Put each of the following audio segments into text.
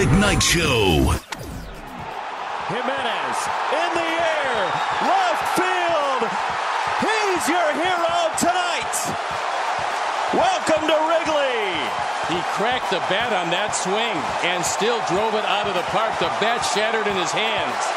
Greg Knight Show. Jimenez in the air, left field. He's your hero tonight. Welcome to Wrigley. He cracked the bat on that swing and still drove it out of the park. The bat shattered in his hands.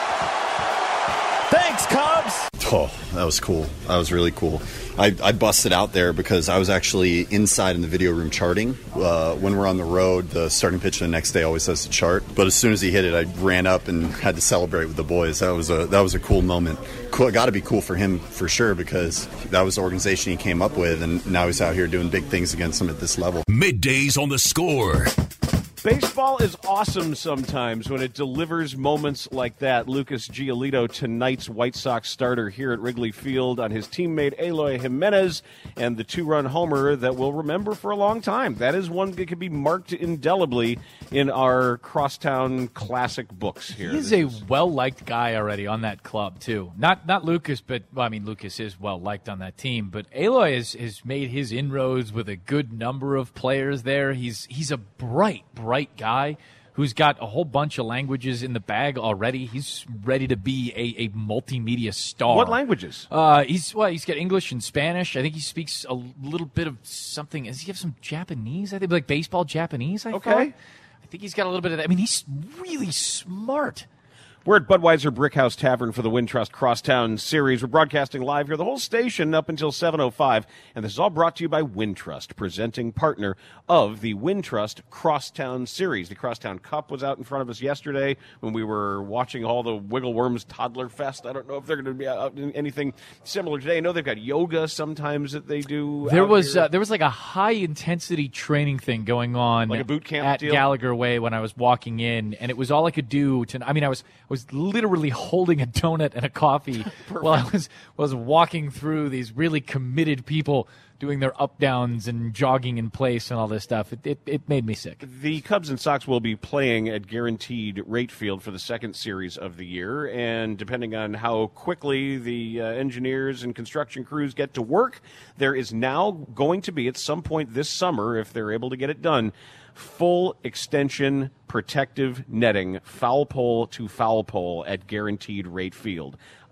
Thanks, Cubs. Oh, that was cool. That was really cool. I busted out there because I was actually inside in the video room charting. When we're on the road, the starting pitcher the next day always has to chart. But as soon as he hit it, I ran up and had to celebrate with the boys. That was a cool moment. Cool, got to be cool for him for sure, because that was the organization he came up with, and now he's out here doing big things against them at this level. Middays on the Score. Baseball is awesome sometimes when it delivers moments like that. Lucas Giolito, tonight's White Sox starter here at Wrigley Field, on his teammate Eloy Jimenez, and the two-run homer that we'll remember for a long time. That is one that can be marked indelibly in our Crosstown classic books here. He's a well-liked guy already on that club, too. Not Lucas, but, well, I mean, Lucas is well-liked on that team, but Eloy has made his inroads with a good number of players there. He's a bright guy who's got a whole bunch of languages in the bag already. He's ready to be a multimedia star. What languages? He's got English and Spanish. I think he speaks a little bit of something. Does he have some Japanese? I think like baseball Japanese. I think he's got a little bit of that. I mean, he's really smart. We're at Budweiser Brickhouse Tavern for the Wintrust Crosstown Series. We're broadcasting live here, the whole station up until 7:05, and this is all brought to you by Wintrust, presenting partner of the Wintrust Crosstown Series. The Crosstown Cup was out in front of us yesterday when we were watching all the Wiggle Worms Toddler Fest. I don't know if they're going to be out in anything similar today. I know they've got yoga sometimes that they do. There was like a high-intensity training thing going on, like a boot camp at deal? Gallagher Way when I was walking in, and it was all I could do to. I mean, I was literally holding a donut and a coffee while I was walking through these really committed people doing their up-downs and jogging in place and all this stuff. It made me sick. The Cubs and Sox will be playing at Guaranteed Rate Field for the second series of the year, and depending on how quickly the engineers and construction crews get to work, there is now going to be, at some point this summer, if they're able to get it done, full extension protective netting, foul pole to foul pole at Guaranteed Rate Field.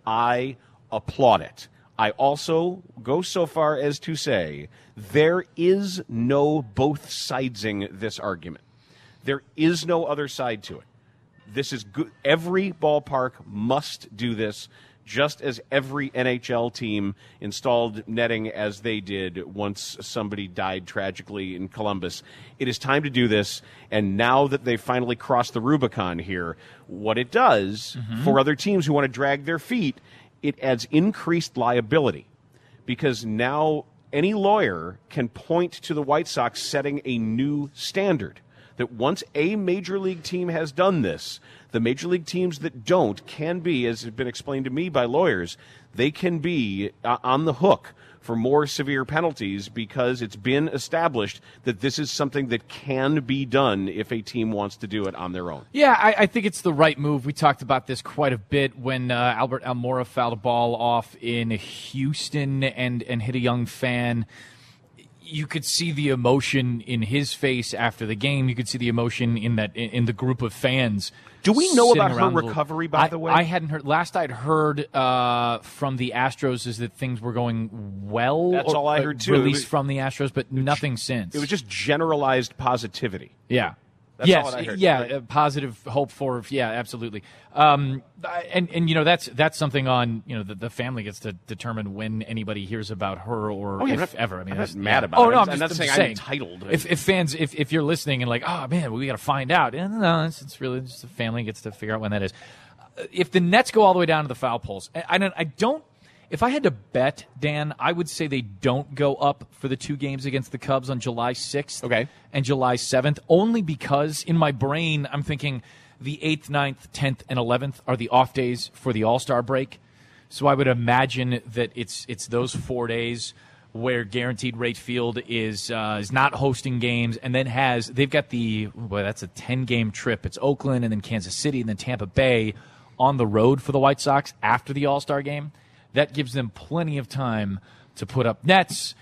I applaud it. I also go so far as to say there is no both sidesing this argument. There is no other side to it. This is good. Every ballpark must do this, just as every NHL team installed netting as they did once somebody died tragically in Columbus. It is time to do this, and now that they've finally crossed the Rubicon here, what it does for other teams who want to drag their feet, it adds increased liability, because now any lawyer can point to the White Sox setting a new standard. That once a major league team has done this, the major league teams that don't can be, as has been explained to me by lawyers, they can be on the hook for more severe penalties, because it's been established that this is something that can be done if a team wants to do it on their own. Yeah, I think it's the right move. We talked about this quite a bit when Albert Almora fouled a ball off in Houston and hit a young fan. You could see the emotion in his face after the game. You could see the emotion in the group of fans. Do we know about her recovery, by the way? I hadn't heard. Last I'd heard from the Astros is that things were going well. That's all I heard, too. Released from the Astros, but nothing since. It was just generalized positivity. Yeah. That's all I heard. Yeah, right? Positive hope for, yeah, absolutely. And you know, that's something on, you know, the family gets to determine when anybody hears about her or if ever. I mean, I'm that's not mad about it. Oh, no, I'm not saying I'm entitled. If fans, if you're listening and like, oh man, we got to find out. And no, it's really just the family gets to figure out when that is. If the Nets go all the way down to the foul poles, I don't. If I had to bet, Dan, I would say they don't go up for the two games against the Cubs on July 6th and July 7th, only because in my brain I'm thinking the 8th, 9th, 10th, and 11th are the off days for the All-Star break. So I would imagine that it's those 4 days where Guaranteed Rate Field is not hosting games, and then they've got that's a 10-game trip. It's Oakland and then Kansas City and then Tampa Bay on the road for the White Sox after the All-Star game. That gives them plenty of time to put up nets,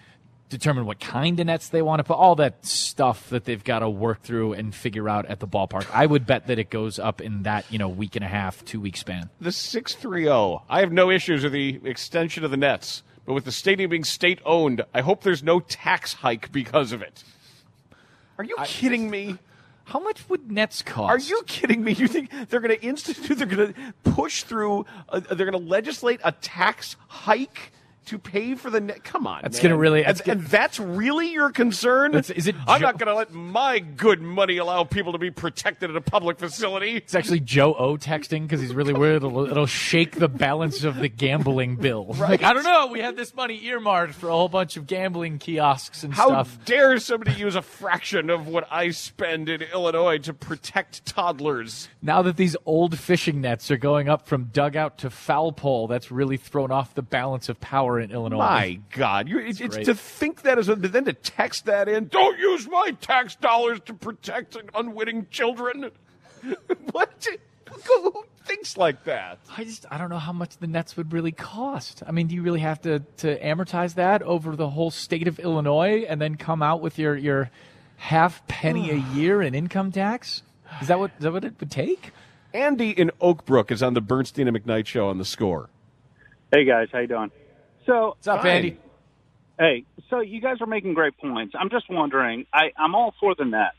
determine what kind of nets they want to put, all that stuff that they've got to work through and figure out at the ballpark. I would bet that it goes up in that, week and a half, 2 week span. The 630. I have no issues with the extension of the nets, but with the stadium being state-owned, I hope there's no tax hike because of it. Are you kidding me? How much would nets cost? Are you kidding me? You think they're going to push through, they're going to legislate a tax hike to pay for the net? Come on, that's man. going to really. And that's really your concern? Is it? I'm not going to let my good money allow people to be protected at a public facility. It's actually Joe O texting because he's really worried it'll shake the balance of the gambling bill. Right. Like, I don't know. We have this money earmarked for a whole bunch of gambling kiosks and How stuff. How dare somebody use a fraction of what I spend in Illinois to protect toddlers? Now that these old fishing nets are going up from dugout to foul pole, that's really thrown off the balance of power in Illinois. My God. It's to think that is, then to text that in, don't use my tax dollars to protect unwitting children. What? Who thinks like that? I don't know how much the nets would really cost. I mean, do you really have to amortize that over the whole state of Illinois and then come out with your half penny a year in income tax? Is that what it would take? Andy in Oak Brook is on the Bernstein and McKnight show on The Score. Hey, guys. How you doing? So, what's up, Andy? Hey, so you guys are making great points. I'm just wondering, I'm all for the Nets.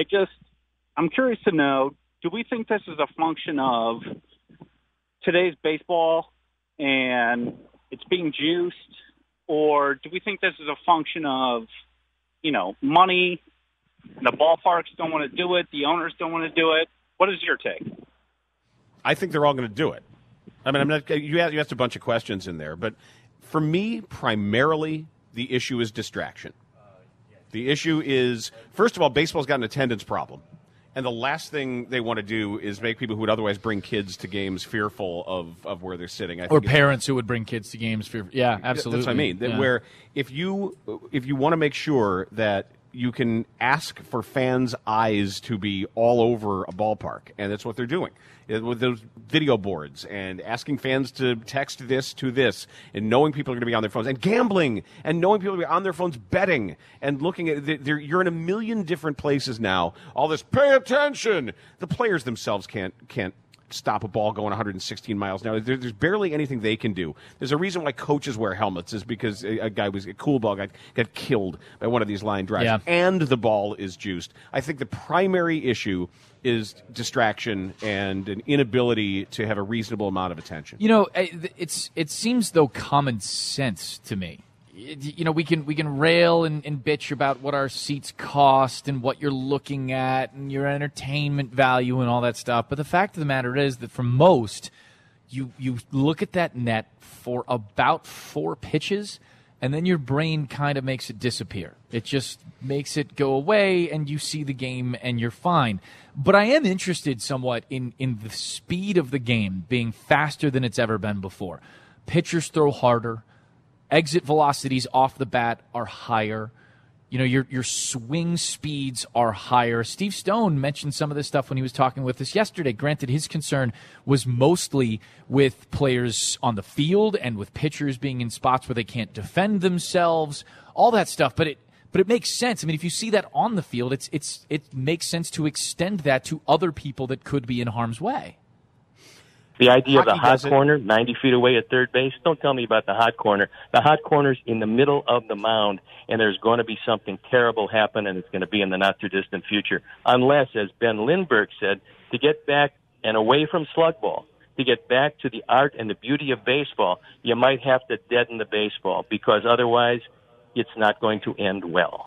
I'm curious to know, do we think this is a function of today's baseball and it's being juiced, or do we think this is a function of, money, the ballparks don't want to do it, the owners don't want to do it? What is your take? I think they're all going to do it. I mean, you asked a bunch of questions in there, but for me, primarily, the issue is distraction. The issue is, first of all, baseball's got an attendance problem. And the last thing they want to do is make people who would otherwise bring kids to games fearful of where they're sitting. Or parents who would bring kids to games fearful. Yeah, absolutely. That's what I mean. Yeah. Where if you want to make sure that you can ask for fans' eyes to be all over a ballpark, and that's what they're doing with those video boards and asking fans to text this to this, and knowing people are going to be on their phones, and gambling, and knowing people are going to be on their phones betting, and looking at you're in a million different places now. All this, pay attention. The players themselves can't stop a ball going 116 miles an hour. There's barely anything they can do. There's a reason why coaches wear helmets, is because a cool ball guy got killed by one of these line drives, and the ball is juiced. I think the primary issue is distraction and an inability to have a reasonable amount of attention. It seems though common sense to me. We can rail and bitch about what our seats cost and what you're looking at and your entertainment value and all that stuff. But the fact of the matter is that for most, you look at that net for about 4 pitches, and then your brain kind of makes it disappear. It just makes it go away, and you see the game, and you're fine. But I am interested somewhat in the speed of the game being faster than it's ever been before. Pitchers throw harder. Exit velocities off the bat are higher. Your swing speeds are higher. Steve Stone mentioned some of this stuff when he was talking with us yesterday. Granted, his concern was mostly with players on the field and with pitchers being in spots where they can't defend themselves, all that stuff. But it makes sense. I mean, if you see that on the field, it makes sense to extend that to other people that could be in harm's way. The idea of the hot corner, 90 feet away at third base, don't tell me about the hot corner. The hot corner's in the middle of the mound, and there's going to be something terrible happen, and it's going to be in the not-too-distant future. Unless, as Ben Lindbergh said, to get back and away from slug ball, to get back to the art and the beauty of baseball, you might have to deaden the baseball, because otherwise it's not going to end well.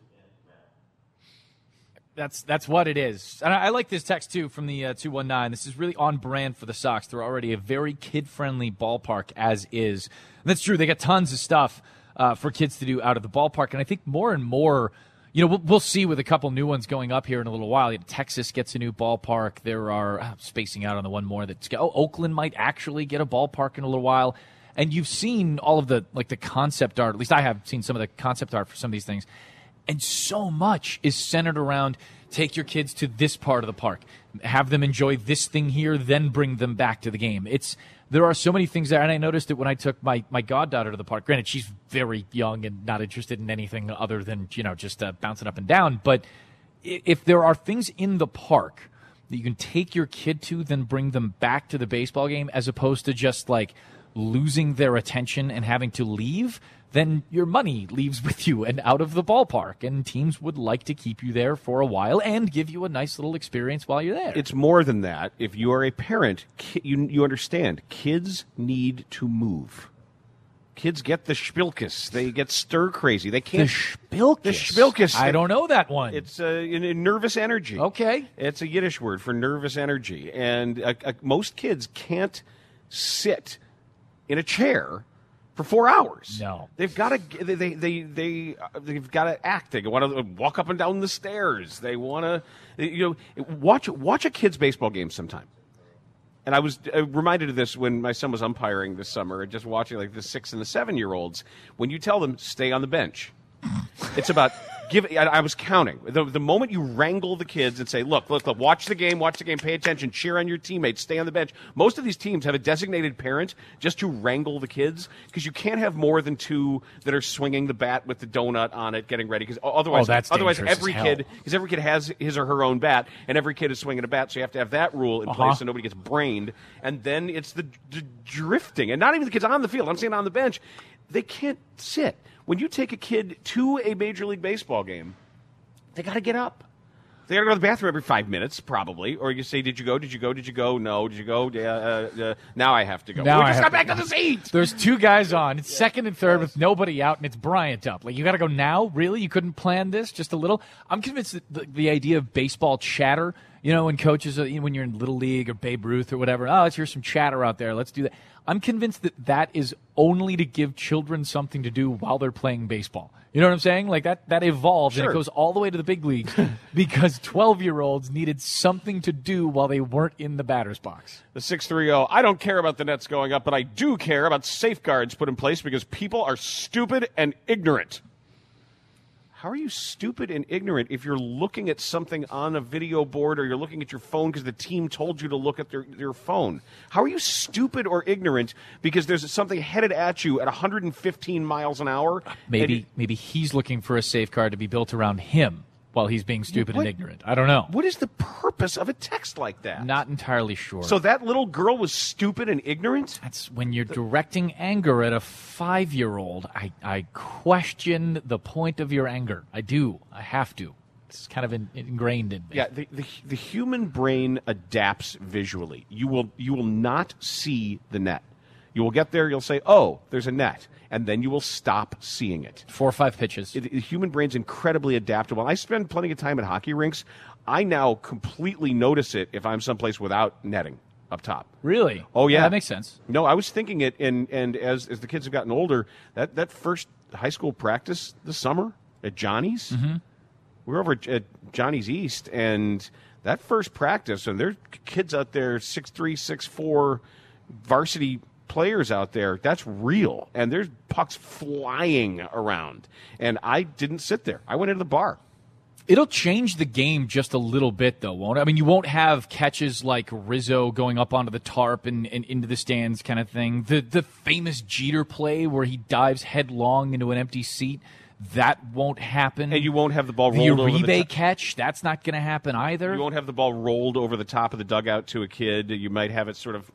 That's what it is. And I like this text, too, from the 219. This is really on brand for the Sox. They're already a very kid-friendly ballpark as is. And that's true. They got tons of stuff for kids to do out of the ballpark. And I think more and more, we'll see with a couple new ones going up here in a little while. Texas gets a new ballpark. There are, spacing out on the one more, Oakland might actually get a ballpark in a little while. And you've seen all of the concept art. At least I have seen some of the concept art for some of these things. And so much is centered around take your kids to this part of the park, have them enjoy this thing here, then bring them back to the game. There are so many things there, and I noticed it when I took my goddaughter to the park. Granted, she's very young and not interested in anything other than, just bouncing up and down. But if there are things in the park that you can take your kid to, then bring them back to the baseball game, as opposed to just like losing their attention and having to leave, then your money leaves with you and out of the ballpark. And teams would like to keep you there for a while and give you a nice little experience while you're there. It's more than that. If you are a parent, you understand. Kids need to move. Kids get the spilkus. They get stir crazy. They can't. The spilkus. I don't know that one. It's a nervous energy. Okay. It's a Yiddish word for nervous energy, and most kids can't sit in a chair for 4 hours. No, they've got to. They've got to act. They want to walk up and down the stairs. They want to, watch a kid's baseball game sometime. And I was reminded of this when my son was umpiring this summer, and just watching like the 6 and the 7-year-olds. When you tell them stay on the bench, it's about I was counting the moment you wrangle the kids and say, look, watch the game, pay attention, cheer on your teammates, stay on the bench. Most of these teams have a designated parent just to wrangle the kids, because you can't have more than 2 that are swinging the bat with the donut on it, getting ready. Because otherwise every kid has his or her own bat, and every kid is swinging a bat. So you have to have that rule in place so nobody gets brained. And then it's the drifting, and not even the kids on the field. I'm saying on the bench, they can't sit. When you take a kid to a Major League Baseball game, they got to get up. They got to go to the bathroom every 5 minutes, probably. Or you say, did you go? Did you go? Did you go? No. Did you go? Now I have to go. We just got back to the seat. There's 2 guys on. It's second and third with nobody out, and it's Bryant up. Like, you got to go now? Really? You couldn't plan this just a little? I'm convinced that the idea of baseball chatter, when coaches, when you're in Little League or Babe Ruth or whatever, let's hear some chatter out there. Let's do that. I'm convinced that is only to give children something to do while they're playing baseball. You know what I'm saying? Like that evolved, and it goes all the way to the big leagues because 12-year-olds needed something to do while they weren't in the batter's box. The 630, I don't care about the Nets going up, but I do care about safeguards put in place because people are stupid and ignorant. How are you stupid and ignorant if you're looking at something on a video board, or you're looking at your phone because the team told you to look at your phone? How are you stupid or ignorant because there's something headed at you at 115 miles an hour? Maybe he's looking for a safeguard to be built around him while he's being stupid and ignorant. I don't know. What is the purpose of a text like that? Not entirely sure. So that little girl was stupid and ignorant? That's when you're directing anger at a 5-year-old. I question the point of your anger. I do. I have to. It's kind of ingrained in me. Yeah, the human brain adapts visually. You will not see the net. You will get there, you'll say, oh, there's a net, and then you will stop seeing it. 4 or 5 pitches. The human brain's incredibly adaptable. I spend plenty of time at hockey rinks. I now completely notice it if I'm someplace without netting up top. Really? Oh, yeah. That makes sense. No, I was thinking it, and as the kids have gotten older, that first high school practice this summer at Johnny's, we were over at Johnny's East, and that first practice, and there's kids out there, 6'3", 6'4", varsity players out there, that's real, and there's pucks flying around, and I didn't sit there. I went into the bar. It'll change the game just a little bit, though, won't it? I mean, you won't have catches like Rizzo going up onto the tarp and into the stands kind of thing. The famous Jeter play where he dives headlong into an empty seat, that won't happen. And you won't have the ball rolled over the Uribe catch, that's not going to happen either. You won't have the ball rolled over the top of the dugout to a kid. You might have it sort of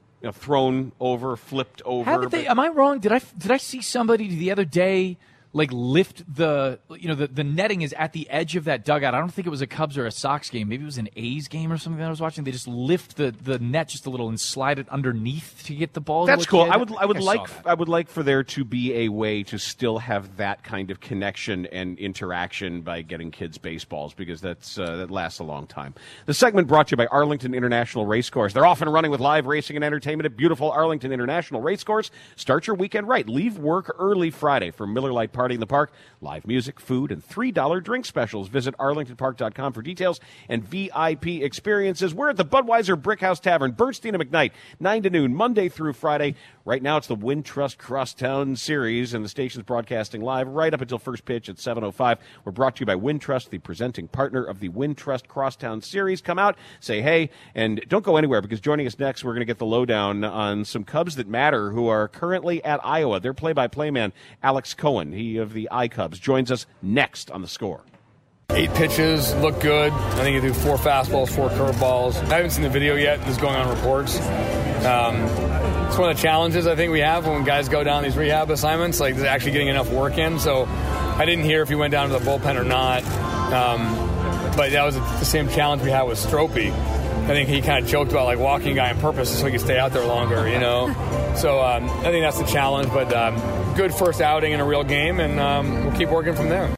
thrown over, flipped over. How did they? Am I wrong? Did I see somebody the other day like lift the netting is at the edge of that dugout? I don't think it was a Cubs or a Sox game. Maybe it was an A's game or something that I was watching. They just lift the net just a little and slide it underneath to get the ball. That's cool. I would like for there to be a way to still have that kind of connection and interaction by getting kids baseballs, because that lasts a long time. The segment brought to you by Arlington International Racecourse. They're off and running with live racing and entertainment at beautiful Arlington International Racecourse. Start your weekend right. Leave work early Friday for Miller Lite Park party in the park. Live music, food, and $3 drink specials. Visit arlingtonpark.com for details and VIP experiences. We're at the Budweiser Brickhouse Tavern, Bernstein and McKnight, 9 to noon, Monday through Friday. Right now it's the Wintrust Crosstown Series, and the station's broadcasting live right up until first pitch at 7:05. We're brought to you by Wintrust, the presenting partner of the Wintrust Crosstown Series. Come out, say hey, and don't go anywhere, because joining us next, we're going to get the lowdown on some Cubs that matter who are currently at Iowa. Their play-by-play man, Alex Cohen, he of the iCubs, joins us next on The Score. 8 pitches, look good. I think you do 4 fastballs, 4 curveballs. I haven't seen the video yet. This is going on reports. It's one of the challenges I think we have when guys go down these rehab assignments, like actually getting enough work in. So I didn't hear if he went down to the bullpen or not. But that was the same challenge we had with Stropey. I think he kind of joked about like walking a guy on purpose so he could stay out there longer, you know. So I think that's the challenge. But good first outing in a real game, and we'll keep working from there.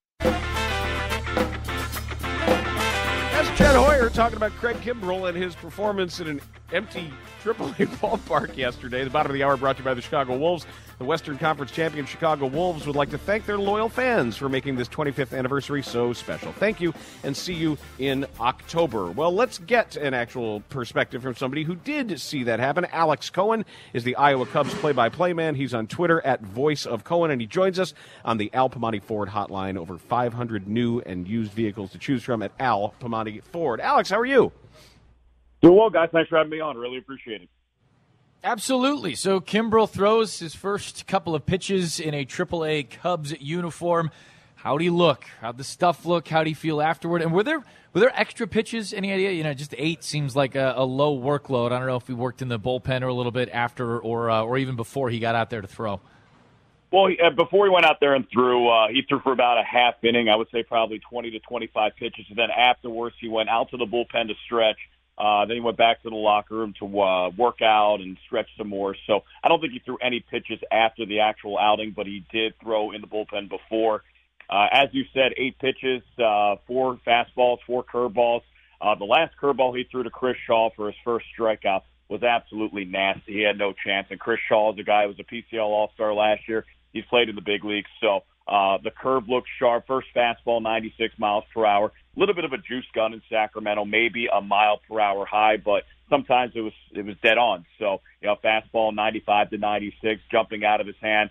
Chad Hoyer talking about Craig Kimbrell and his performance in an empty AAA ballpark yesterday. The bottom of the hour brought to you by the Chicago Wolves. The Western Conference champion Chicago Wolves would like to thank their loyal fans for making this 25th anniversary so special. Thank you, and see you in October. Well, let's get an actual perspective from somebody who did see that happen. Alex Cohen is the Iowa Cubs play-by-play man. He's on Twitter at Voice of Cohen, and he joins us on the Al Piemonte Ford hotline. Over 500 new and used vehicles to choose from at Al Piemonte Ford. Alex, how are you? Doing well, guys. Thanks for having me on. Really appreciate it. Absolutely. So Kimbrell throws his first couple of pitches in a AAA Cubs uniform. How'd he look? How'd the stuff look? How'd he feel afterward? And were there extra pitches? Any idea? You know, just 8 seems like a low workload. I don't know if he worked in the bullpen or a little bit after or even before he got out there to throw. Well, before he went out there and threw, he threw for about a half inning. I would say probably 20 to 25 pitches. And then afterwards, he went out to the bullpen to stretch. Then he went back to the locker room to work out and stretch some more. So I don't think he threw any pitches after the actual outing, but he did throw in the bullpen before. As you said, 8 pitches, 4 fastballs, 4 curveballs. The last curveball he threw to Chris Shaw for his first strikeout was absolutely nasty. He had no chance. And Chris Shaw is a guy who was a PCL All-Star last year. He's played in the big leagues. So the curve looked sharp. First fastball, 96 miles per hour. A little bit of a juice gun in Sacramento, maybe a mile per hour high, but sometimes it was dead on. So, you know, fastball 95 to 96, jumping out of his hand.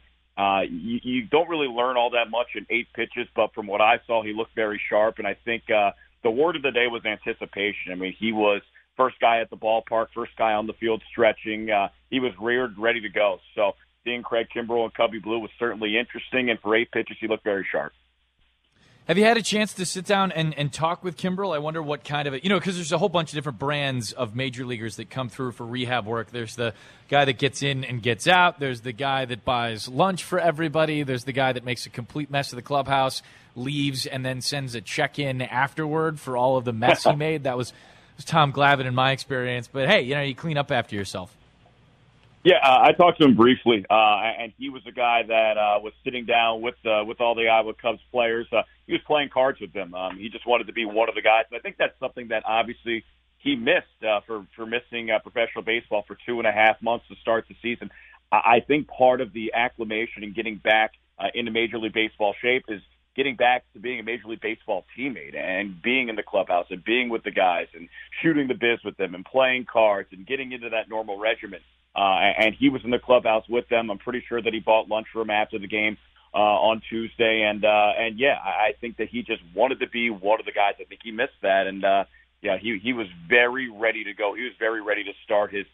You don't really learn all that much in 8 pitches, but from what I saw, he looked very sharp. And I think the word of the day was anticipation. I mean, he was first guy at the ballpark, first guy on the field stretching. He was reared, ready to go. So seeing Craig Kimbrell in Cubby Blue was certainly interesting, and for 8 pitches, he looked very sharp. Have you had a chance to sit down and talk with Kimbrell? I wonder what kind of, because there's a whole bunch of different brands of major leaguers that come through for rehab work. There's the guy that gets in and gets out. There's the guy that buys lunch for everybody. There's the guy that makes a complete mess of the clubhouse, leaves, and then sends a check-in afterward for all of the mess he made. That was Tom Glavine in my experience. But, hey, you clean up after yourself. Yeah, I talked to him briefly, and he was a guy that was sitting down with all the Iowa Cubs players. He was playing cards with them. He just wanted to be one of the guys. And I think that's something that obviously he missed for missing professional baseball for 2.5 months to start the season. I think part of the acclimation and getting back into Major League Baseball shape is getting back to being a Major League Baseball teammate and being in the clubhouse and being with the guys and shooting the biz with them and playing cards and getting into that normal regimen. And he was in the clubhouse with them. I'm pretty sure that he bought lunch for him after the game on Tuesday. And yeah, I think that he just wanted to be one of the guys. I think he missed that. And yeah, he was very ready to go. He was very ready to start his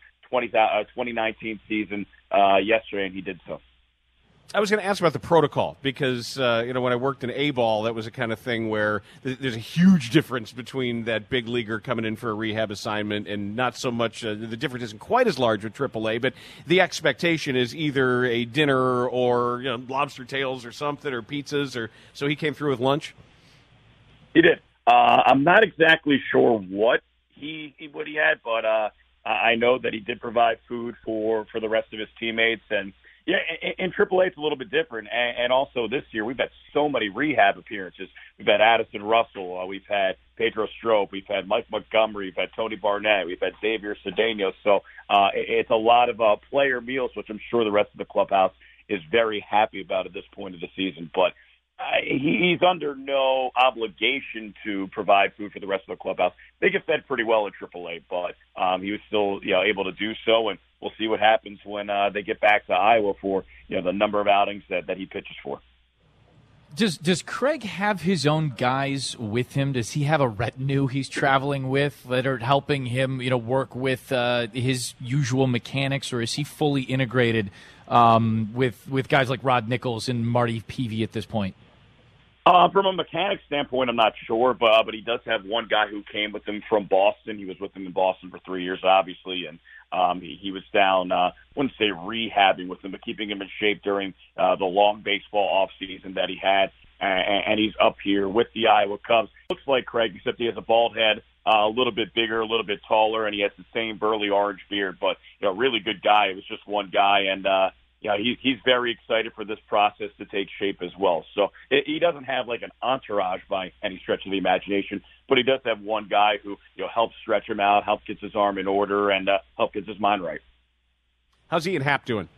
2019 season yesterday, and he did so. I was going to ask about the protocol because, when I worked in A-ball, that was a kind of thing where there's a huge difference between that big leaguer coming in for a rehab assignment and not so much, the difference isn't quite as large with AAA, but the expectation is either a dinner or lobster tails or something or pizzas. So he came through with lunch? He did. I'm not exactly sure what he had, but I know that he did provide food for the rest of his teammates. And yeah, in AAA, it's a little bit different. And also this year, we've had so many rehab appearances. We've had Addison Russell. We've had Pedro Strop. We've had Mike Montgomery. We've had Tony Barnett. We've had Xavier Cedeno. So it's a lot of player meals, which I'm sure the rest of the clubhouse is very happy about at this point of the season. But He's under no obligation to provide food for the rest of the clubhouse. They get fed pretty well in AAA, but he was still able to do so, and we'll see what happens when they get back to Iowa for the number of outings that he pitches for. Does Craig have his own guys with him? Does he have a retinue he's traveling with that are helping him work with his usual mechanics, or is he fully integrated with guys like Rod Nichols and Marty Peavy at this point? From a mechanic standpoint, I'm not sure, but he does have one guy who came with him from Boston. He was with him in Boston for 3 years, obviously, and he was down, wouldn't say rehabbing with him, but keeping him in shape during the long baseball off season that he had, and he's up here with the Iowa Cubs. Looks like Craig, except he has a bald head, a little bit bigger, a little bit taller, and he has the same burly orange beard, but really good guy. It was just one guy, and he's very excited for this process to take shape as well. So he doesn't have like an entourage by any stretch of the imagination, but he does have one guy who helps stretch him out, helps gets his arm in order, and helps gets his mind right. How's Ian Happ doing?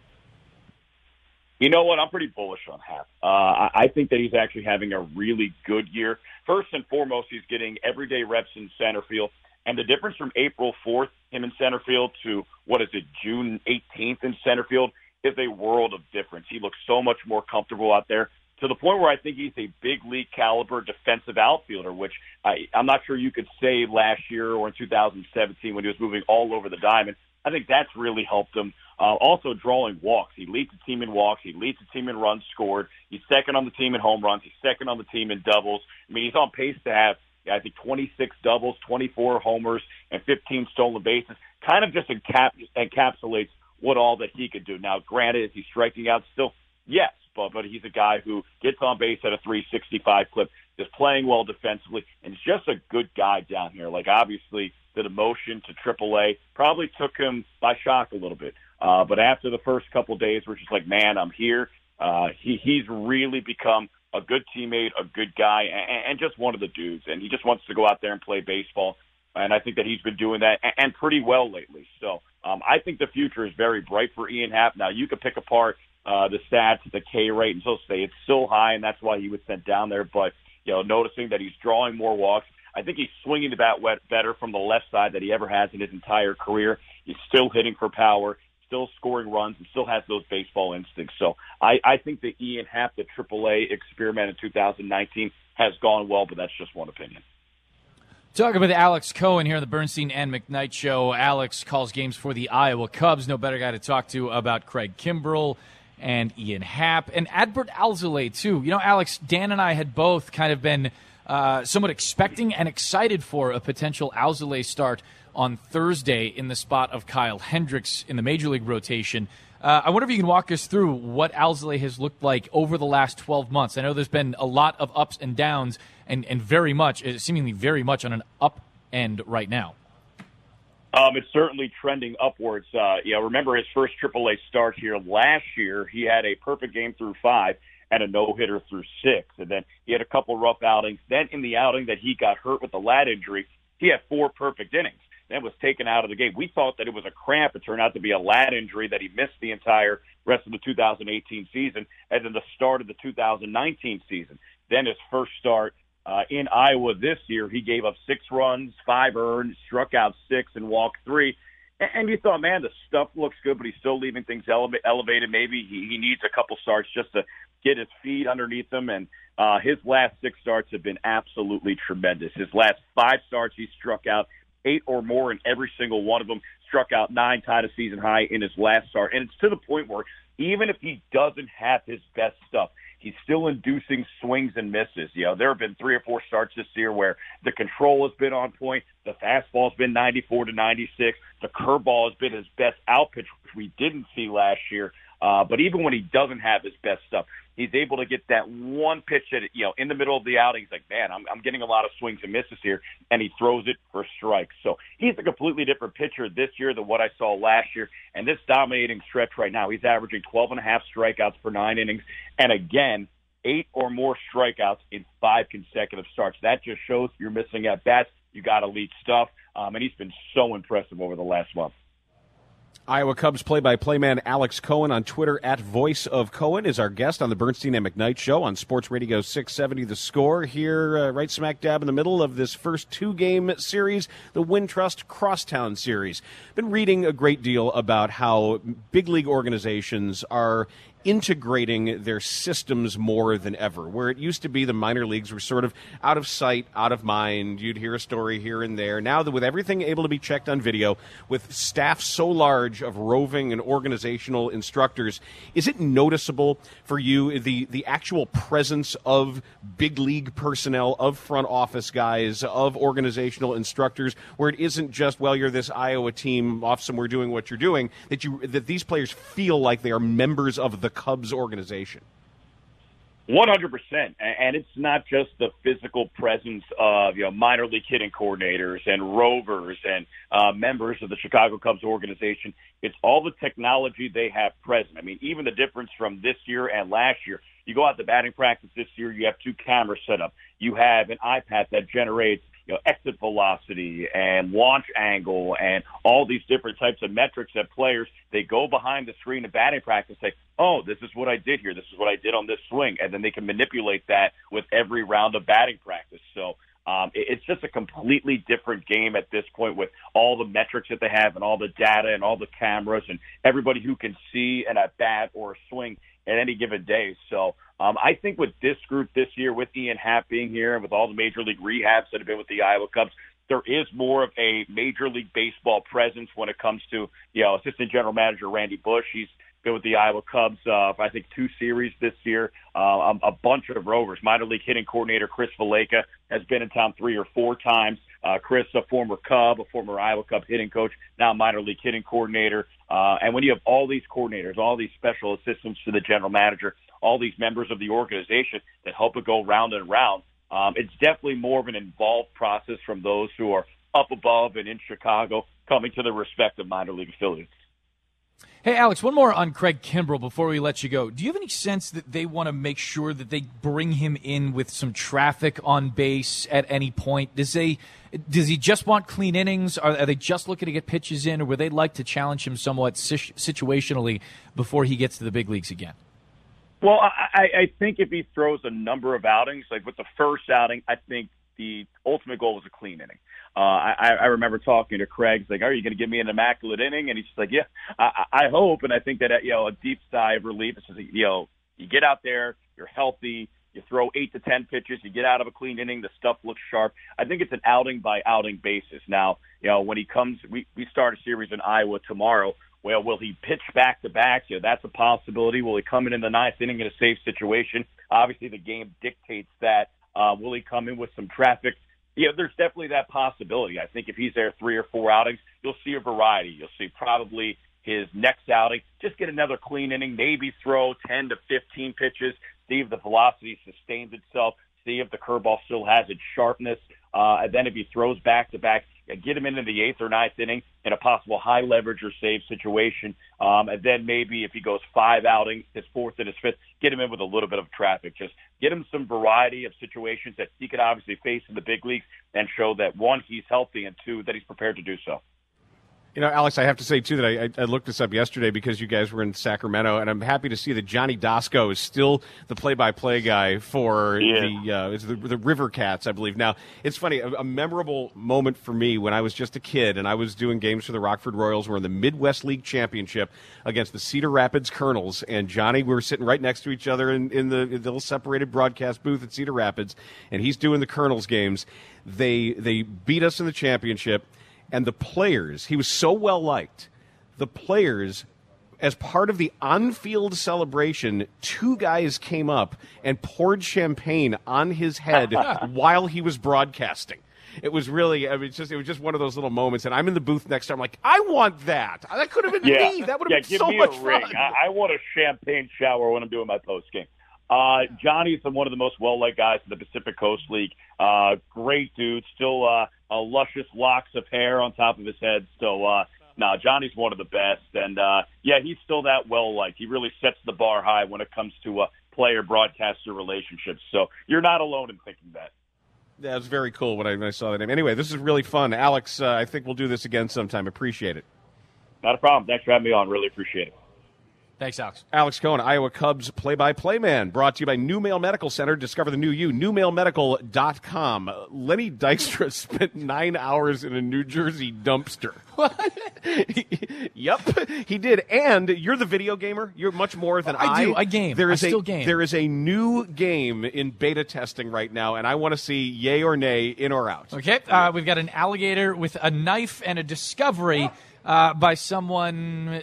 You know what? I'm pretty bullish on Happ. I think that he's actually having a really good year. First and foremost, he's getting everyday reps in center field. And the difference from April 4th, him in center field, to, June 18th in center field, is a world of difference. He looks so much more comfortable out there, to the point where I think he's a big league caliber defensive outfielder, which I'm not sure you could say last year or in 2017 when he was moving all over the diamond. I think that's really helped him. Also drawing walks. He leads the team in walks. He leads the team in runs scored. He's second on the team in home runs. He's second on the team in doubles. I mean, he's on pace to have, I think, 26 doubles, 24 homers, and 15 stolen bases. Kind of just encapsulates what all that he could do. Now, granted, is he striking out still? Yes, but he's a guy who gets on base at a 365 clip, is playing well defensively, and is just a good guy down here. Like, obviously, the demotion to AAA probably took him by shock a little bit. But after the first couple days, we're just like, man, I'm here. He's really become a good teammate, a good guy, and just one of the dudes. And he just wants to go out there and play baseball. And I think that he's been doing that and pretty well lately. So I think the future is very bright for Ian Happ. Now, you could pick apart the stats, the K rate, and so say it's still high, and that's why he was sent down there. But, noticing that he's drawing more walks, I think he's swinging the bat better from the left side than he ever has in his entire career. He's still hitting for power, still scoring runs, and still has those baseball instincts. So I think the Ian Happ, the AAA experiment in 2019 has gone well, but that's just one opinion. Talking with Alex Cohen here on the Bernstein and McKnight Show. Alex calls games for the Iowa Cubs. No better guy to talk to about Craig Kimbrell and Ian Happ and Adbert Alzolay, too. Alex, Dan and I had both kind of been somewhat expecting and excited for a potential Alzolay start on Thursday in the spot of Kyle Hendricks in the Major League rotation. I wonder if you can walk us through what Alzolay has looked like over the last 12 months. I know there's been a lot of ups and downs, and seemingly very much on an up end right now. It's certainly trending upwards. Remember his first AAA start here last year, he had a perfect game through 5 and a no-hitter through 6. And then he had a couple rough outings. Then in the outing that he got hurt with the lat injury, he had 4 perfect innings. Then was taken out of the game. We thought that it was a cramp. It turned out to be a lat injury that he missed the entire rest of the 2018 season and then the start of the 2019 season. Then his first start in Iowa this year, he gave up 6 runs, 5 earned, struck out 6, and walked 3. And you thought, man, the stuff looks good, but he's still leaving things elevated. Maybe he needs a couple starts just to get his feet underneath him. And his last 6 starts have been absolutely tremendous. His last 5 starts, he struck out 8 or more in every single one of them, struck out 9, tied a season high in his last start. And it's to the point where even if he doesn't have his best stuff, he's still inducing swings and misses. There have been 3 or 4 starts this year where the control has been on point, the fastball's been 94 to 96, the curveball has been his best out pitch, which we didn't see last year. But even when he doesn't have his best stuff, he's able to get that one pitch that, in the middle of the outing. He's like, man, I'm getting a lot of swings and misses here, and he throws it for strikes. So he's a completely different pitcher this year than what I saw last year. And this dominating stretch right now, he's averaging 12.5 strikeouts per 9 innings. And again, 8 or more strikeouts in 5 consecutive starts. That just shows you're missing at bats. You got elite stuff. And he's been so impressive over the last month. Iowa Cubs play-by-play man Alex Cohen on Twitter at Voice of Cohen is our guest on the Bernstein and McKnight Show on Sports Radio 670 The Score, here right smack dab in the middle of this first 2-game series, the Wintrust Crosstown Series. Been reading a great deal about how big league organizations are integrating their systems more than ever. Where it used to be the minor leagues were sort of out of sight, out of mind. You'd hear a story here and there. Now that with everything able to be checked on video, with staff so large of roving and organizational instructors, is it noticeable for you the actual presence of big league personnel, of front office guys, of organizational instructors, where it isn't just, well, you're this Iowa team off somewhere doing what you're doing, that these players feel like they are members of the Cubs organization? 100%, and it's not just the physical presence of minor league hitting coordinators and rovers and members of the Chicago Cubs organization. It's all the technology they have present. I mean, even the difference from this year and last year. You go out to batting practice this year, you have 2 cameras set up. You have an iPad that generates exit velocity and launch angle and all these different types of metrics that players, they go behind the screen of batting practice and say, oh, this is what I did here. This is what I did on this swing. And then they can manipulate that with every round of batting practice. So it's just a completely different game at this point with all the metrics that they have and all the data and all the cameras and everybody who can see an at bat or a swing at any given day. So I think with this group this year, with Ian Happ being here and with all the major league rehabs that have been with the Iowa Cubs, there is more of a Major League Baseball presence when it comes to, Assistant General Manager Randy Bush. He's been with the Iowa Cubs for, I think, 2 series this year, a bunch of rovers. Minor league hitting coordinator Chris Valaika has been in town 3 or 4 times. Chris, a former Cub, a former Iowa Cub hitting coach, now minor league hitting coordinator. And when you have all these coordinators, all these special assistants to the general manager, all these members of the organization that help it go round and round, it's definitely more of an involved process from those who are up above and in Chicago coming to their respective minor league affiliates. Hey, Alex, one more on Craig Kimbrell before we let you go. Do you have any sense that they want to make sure that they bring him in with some traffic on base at any point? Does he just want clean innings? Are they just looking to get pitches in, or would they like to challenge him somewhat situationally before he gets to the big leagues again? Well, I think if he throws a number of outings, like with the first outing, I think the ultimate goal was a clean inning. I remember talking to Craig, like, are you going to give me an immaculate inning? And he's just like, yeah, I hope. And I think that, a deep sigh of relief is, you get out there, you're healthy, you throw 8 to 10 pitches, you get out of a clean inning, the stuff looks sharp. I think it's an outing by outing basis. Now, when he comes, we start a series in Iowa tomorrow. Well, will he pitch back to back? That's a possibility. Will he come in the 9th inning in a safe situation? Obviously, the game dictates that. Will he come in with some traffic? There's definitely that possibility. I think if he's there 3 or 4 outings, you'll see a variety. You'll see probably his next outing, just get another clean inning, maybe throw 10 to 15 pitches, see if the velocity sustains itself, see if the curveball still has its sharpness. And then if he throws back-to-back, get him into the 8th or 9th inning in a possible high leverage or save situation. And then maybe if he goes 5 outings, his 4th and his 5th, get him in with a little bit of traffic. Just get him some variety of situations that he could obviously face in the big leagues and show that, 1, he's healthy, and 2, that he's prepared to do so. Alex, I have to say, too, that I looked this up yesterday because you guys were in Sacramento, and I'm happy to see that Johnny Dasco is still the play-by-play guy for the River Cats, I believe. Now, it's funny, a memorable moment for me when I was just a kid, and I was doing games for the Rockford Royals. We're in the Midwest League Championship against the Cedar Rapids Colonels, and Johnny, we were sitting right next to each other in the little separated broadcast booth at Cedar Rapids, and he's doing the Colonels games. They beat us in the championship. And the players, he was so well-liked, the players, as part of the on-field celebration, 2 guys came up and poured champagne on his head while he was broadcasting. It was really, it was just one of those little moments. And I'm in the booth next to him, like, I want that. That could have been me. That would have been so much fun. I want a champagne shower when I'm doing my post-game. Johnny's one of the most well-liked guys in the Pacific Coast League. Great dude, still luscious locks of hair on top of his head. So, Johnny's one of the best. And, he's still that well-liked. He really sets the bar high when it comes to player-broadcaster relationships. So you're not alone in thinking that. Yeah, it was very cool when I saw that name. Anyway, this is really fun. Alex, I think we'll do this again sometime. Appreciate it. Not a problem. Thanks for having me on. Really appreciate it. Thanks, Alex. Alex Cohen, Iowa Cubs play-by-play man, brought to you by New Mail Medical Center. Discover the new you, newmailmedical.com. Lenny Dykstra spent 9 hours in a New Jersey dumpster. What? Yep, he did. And you're the video gamer. You're much more than I do. I game. I still game. There is a new game in beta testing right now, and I want to see yay or nay, in or out. Okay, we've got an alligator with a knife and a discovery by someone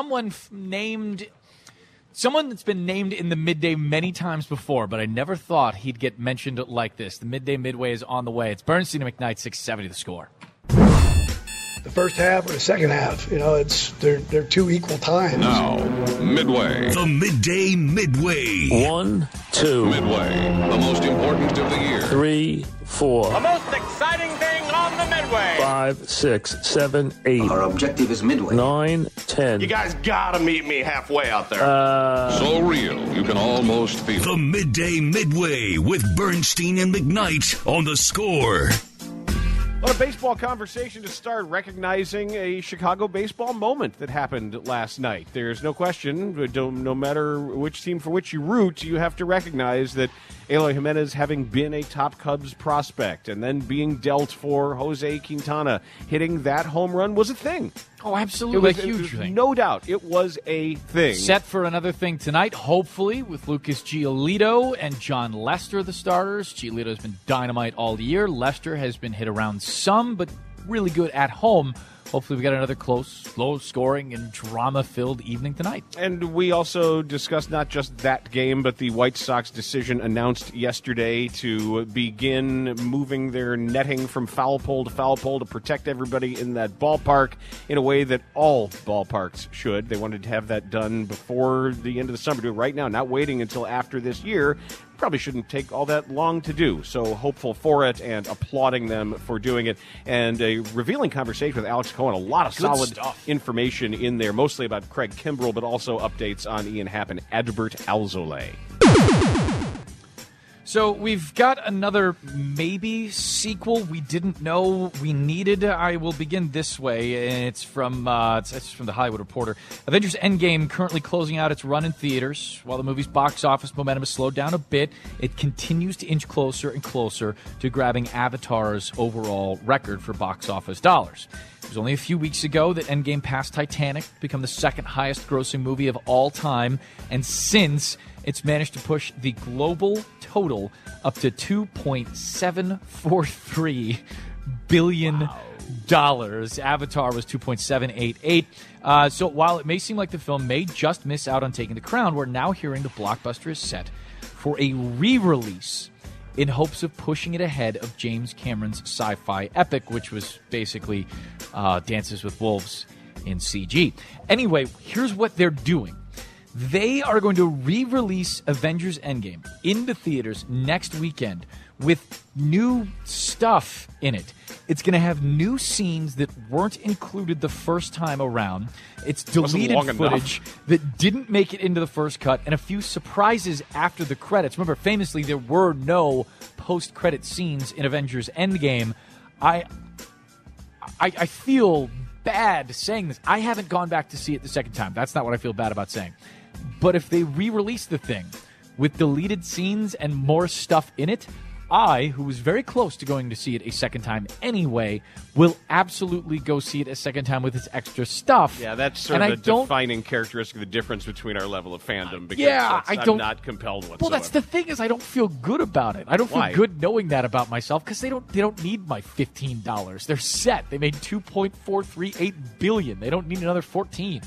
that's been named in the Midday many times before, but I never thought he'd get mentioned like this. The Midday Midway is on the way. It's Bernstein and McKnight, 670 The Score. The first half or the second half, they're two equal times. Now, Midway. The Midday Midway. 1, 2. Midway, the most important of the year. 3, 4. The most exciting thing on the Midway. 5, 6, 7, 8. Our objective is Midway. 9, 10. You guys gotta meet me halfway out there. So real, you can almost feel it. The Midday Midway with Bernstein and McKnight on The Score. Well, a baseball conversation to start, recognizing a Chicago baseball moment that happened last night. There's no question, no matter which team for which you root, you have to recognize that Eloy Jimenez, having been a top Cubs prospect and then being dealt for Jose Quintana, hitting that home run was a thing. Oh, absolutely. A huge thing. No doubt. It was a thing. Set for another thing tonight, hopefully, with Lucas Giolito and John Lester, the starters. Giolito has been dynamite all year. Lester has been hit around some, but really good at home. Hopefully we got another close, low-scoring, and drama-filled evening tonight. And we also discussed not just that game, but the White Sox decision announced yesterday to begin moving their netting from foul pole to protect everybody in that ballpark in a way that all ballparks should. They wanted to have that done before the end of the summer. Do it right now, not waiting until after this year. Probably shouldn't take all that long to do. So hopeful for it and applauding them for doing it. And a revealing conversation with Alex Cohen. A lot of Good solid stuff. Information in there, mostly about Craig Kimbrell, but also updates on Ian Happ and Adbert Alzolay. So we've got another maybe sequel we didn't know we needed. I will begin this way. It's from the Hollywood Reporter. Avengers Endgame currently closing out its run in theaters. While the movie's box office momentum has slowed down a bit, it continues to inch closer and closer to grabbing Avatar's overall record for box office dollars. It was only a few weeks ago that Endgame passed Titanic, become the second highest grossing movie of all time, and since it's managed to push the global total up to $2.743 billion. Avatar was $2.788. So while it may seem like the film may just miss out on taking the crown, we're now hearing the blockbuster is set for a re-release in hopes of pushing it ahead of James Cameron's sci-fi epic, which was basically Dances with Wolves in CG. Anyway, here's what they're doing. They are going to re-release Avengers Endgame into theaters next weekend with new stuff in it. It's going to have new scenes that weren't included the first time around. It's deleted footage that didn't make it into the first cut, and a few surprises after the credits. Remember, famously, there were no post-credit scenes in Avengers Endgame. I feel bad saying this. I haven't gone back to see it the second time. That's not what I feel bad about saying. But if they re-release the thing with deleted scenes and more stuff in it, I, who was very close to going to see it a second time anyway, will absolutely go see it a second time with its extra stuff. Yeah, that's sort of a defining characteristic of the difference between our level of fandom. Because I'm not compelled whatsoever. Well, that's the thing, is I don't feel good about it. I don't feel good knowing that about myself, because they don't need my $15. They're set. They made $2.438 billion. They don't need another 14.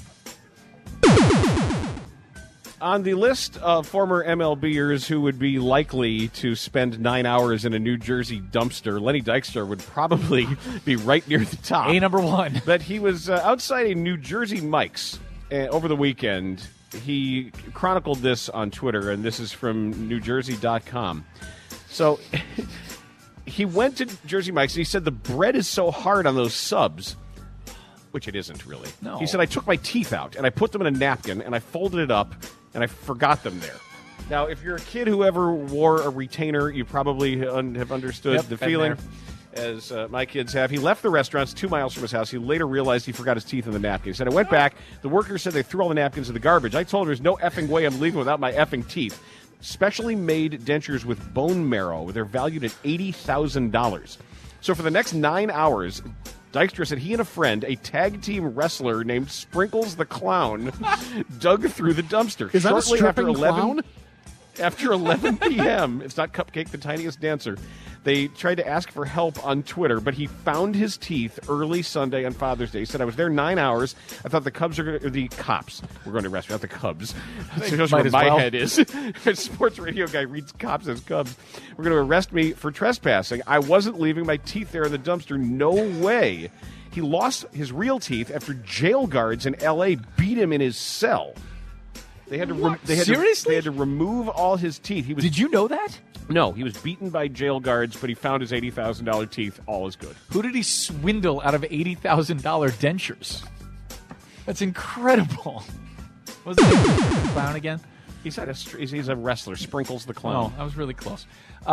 On the list of former MLBers who would be likely to spend 9 hours in a New Jersey dumpster, Lenny Dykstra would probably be right near the top. Number one. But he was outside a New Jersey Mike's over the weekend. He chronicled this on Twitter, and this is from NewJersey.com. So he went to Jersey Mike's, and he said the bread is so hard on those subs, which it isn't really. No. He said, I took my teeth out, and I put them in a napkin, and I folded it up, and I forgot them there. Now, if you're a kid who ever wore a retainer, you probably have understood the feeling. as my kids have. He left the restaurants 2 miles from his house. He later realized he forgot his teeth in the napkin. He said, I went back. The workers said they threw all the napkins in the garbage. I told them there's no effing way I'm leaving without my effing teeth. Specially made dentures with bone marrow. They're valued at $80,000. So for the next 9 hours, Dykstra said he and a friend, a tag team wrestler named Sprinkles the Clown, dug through the dumpster. Is that Shortly a stripping clown? After 11 p.m., it's not Cupcake the Tiniest Dancer, they tried to ask for help on Twitter, but he found his teeth early Sunday on Father's Day. He said, I was there 9 hours. I thought the cops were going to, the cops were going to arrest me, not the Cubs. That shows where my head is. A sports radio guy reads cops as Cubs. We're going to arrest me for trespassing. I wasn't leaving my teeth there in the dumpster. No way. He lost his real teeth after jail guards in L.A. beat him in his cell. They had to Seriously? They had to remove all his teeth. Did you know that? No, he was beaten by jail guards, but he found his $80,000 teeth. All is good. Who did he swindle out of $80,000 dentures? That's incredible. Was it the clown again? He's a wrestler. Sprinkles the Clown. Oh, that was really close.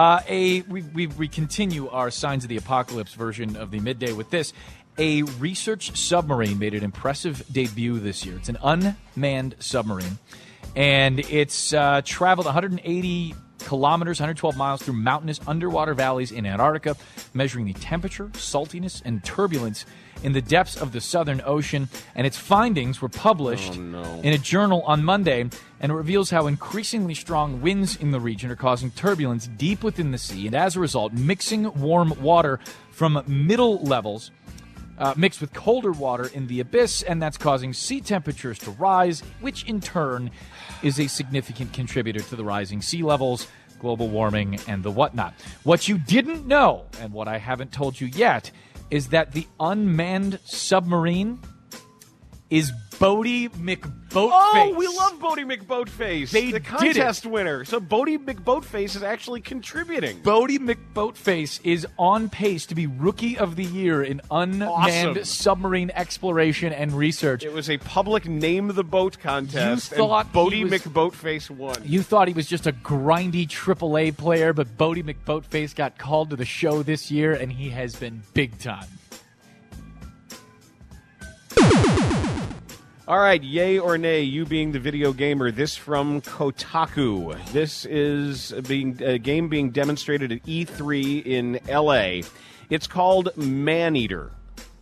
We continue our Signs of the Apocalypse version of the Midday with this. A research submarine made an impressive debut this year. It's an unmanned submarine, and it's traveled 180 kilometers, 112 miles through mountainous underwater valleys in Antarctica, measuring the temperature, saltiness, and turbulence in the depths of the Southern Ocean. And its findings were published in a journal on Monday, and it reveals how increasingly strong winds in the region are causing turbulence deep within the sea, and as a result, mixing warm water from middle levels mixed with colder water in the abyss, and that's causing sea temperatures to rise, which in turn is a significant contributor to the rising sea levels, global warming, and the whatnot. What you didn't know, and what I haven't told you yet, is that the unmanned submarine is Bodie McBoatface. Oh, we love Bodie McBoatface. They the contest winner. So Bodie McBoatface is actually contributing. Bodie McBoatface is on pace to be Rookie of the Year in unmanned submarine exploration and research. It was a public name the boat contest, and Bodie McBoatface won. You thought he was just a grindy AAA player, but Bodie McBoatface got called to the show this year, and he has been big time. All right, yay or nay, you being the video gamer, this from Kotaku. This is a game being demonstrated at E3 in L.A. It's called Maneater.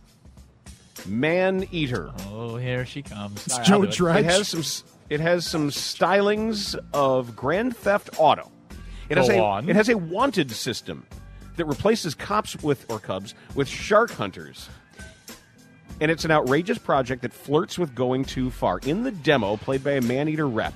Maneater. Oh, here she comes. It's Joe Dredge. It has some stylings of Grand Theft Auto. It has a wanted system that replaces cops with shark hunters. And it's an outrageous project that flirts with going too far. In the demo, played by a Maneater rep,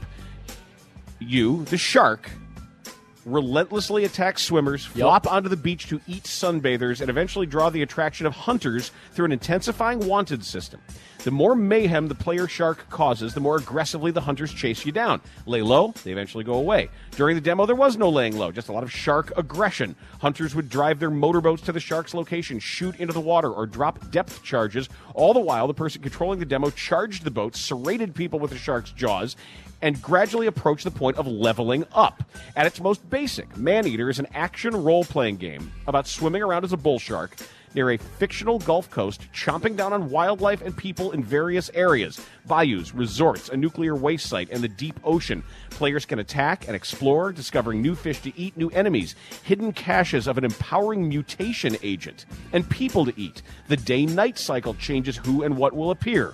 you, the shark, relentlessly attack swimmers, flop onto the beach to eat sunbathers, and eventually draw the attraction of hunters through an intensifying wanted system. The more mayhem the player shark causes, the more aggressively the hunters chase you down. Lay low, they eventually go away. During the demo, there was no laying low, just a lot of shark aggression. Hunters would drive their motorboats to the shark's location, shoot into the water, or drop depth charges. All the while, the person controlling the demo charged the boat, serrated people with the shark's jaws, and gradually approached the point of leveling up. At its most basic, Maneater is an action role-playing game about swimming around as a bull shark near a fictional Gulf Coast, chomping down on wildlife and people in various areas, bayous, resorts, a nuclear waste site, and the deep ocean. Players can attack and explore, discovering new fish to eat, new enemies, hidden caches of an empowering mutation agent, and people to eat. The day-night cycle changes who and what will appear.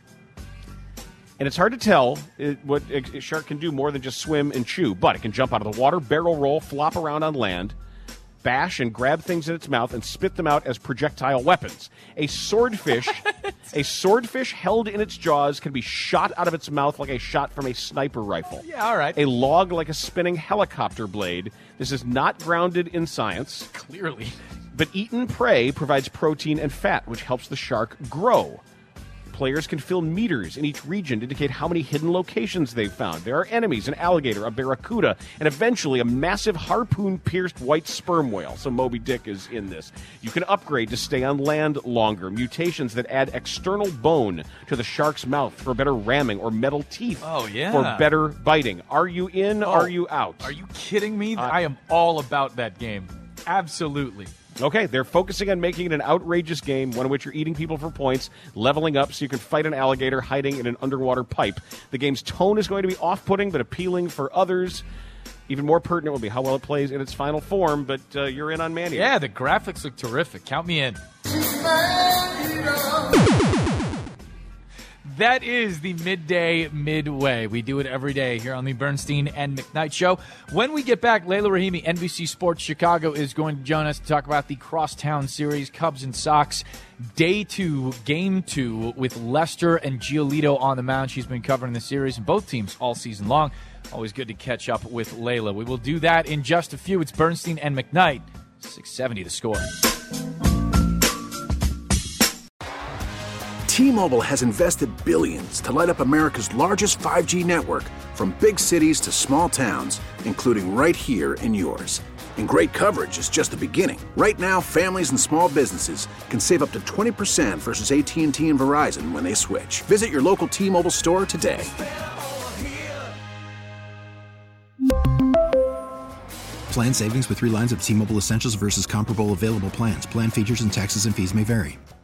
And it's hard to tell what a shark can do more than just swim and chew, but it can jump out of the water, barrel roll, flop around on land, bash and grab things in its mouth and spit them out as projectile weapons. A swordfish held in its jaws can be shot out of its mouth like a shot from a sniper rifle. Yeah, all right. A log like a spinning helicopter blade. This is not grounded in science. Clearly. But eaten prey provides protein and fat, which helps the shark grow. Players can fill meters in each region to indicate how many hidden locations they've found. There are enemies, an alligator, a barracuda, and eventually a massive harpoon-pierced white sperm whale. So Moby Dick is in this. You can upgrade to stay on land longer. Mutations that add external bone to the shark's mouth for better ramming, or metal teeth for better biting. Are you in? Are you out? Are you kidding me? I am all about that game. Absolutely. Okay, they're focusing on making it an outrageous game, one in which you're eating people for points, leveling up so you can fight an alligator hiding in an underwater pipe. The game's tone is going to be off-putting but appealing for others. Even more pertinent will be how well it plays in its final form, but you're in on Maneater. Yeah, the graphics look terrific. Count me in. That is the Midday Midway. We do it every day here on the Bernstein and McKnight Show. When we get back, Layla Rahimi, NBC Sports Chicago, is going to join us to talk about the Crosstown Series, Cubs and Sox, Day 2, Game 2, with Lester and Giolito on the mound. She's been covering the series and both teams all season long. Always good to catch up with Layla. We will do that in just a few. It's Bernstein and McKnight, 670 The Score. T-Mobile has invested billions to light up America's largest 5G network, from big cities to small towns, including right here in yours. And great coverage is just the beginning. Right now, families and small businesses can save up to 20% versus AT&T and Verizon when they switch. Visit your local T-Mobile store today. Plan savings with 3 lines of T-Mobile Essentials versus comparable available plans. Plan features and taxes and fees may vary.